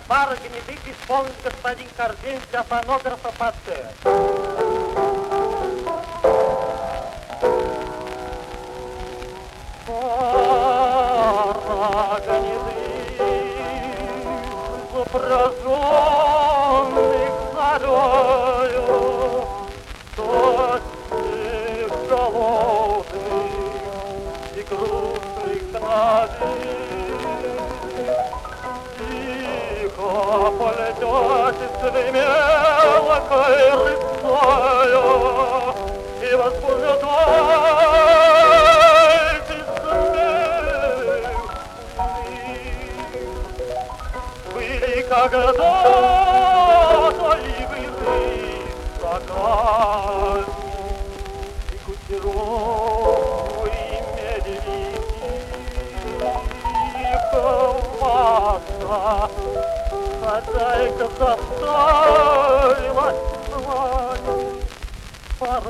Пара гнедых исполнит господин Корзин для фонографа Патте. Пара гнедых, запряженных зарою, точных, голодных и грустных кровей. Полетете своей мелкой рысою и возбуждайтесь смех. Были когда-то игры проказни и кутеров и медведиха масса. Хозяйка заставила звать пара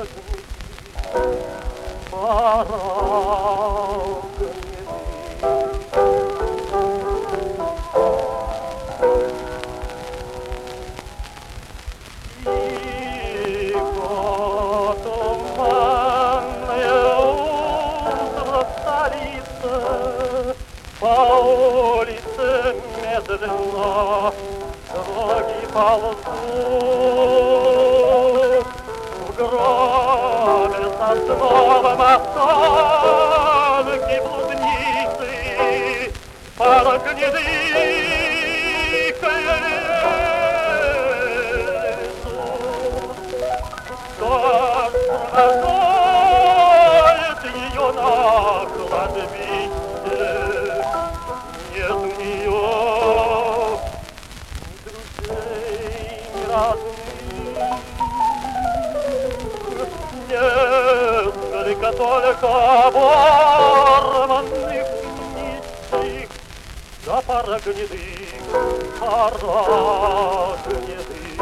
Тихо туманное утро столица, по улице медленно дороги ползут, в громе со словом останки блудницы, пара гнедых лезут. Кто провожает ее на кладбище? Нет у нее ни друзей, ни родных, несколько только оборванных нищих, да пара гнедых, пара гнедых.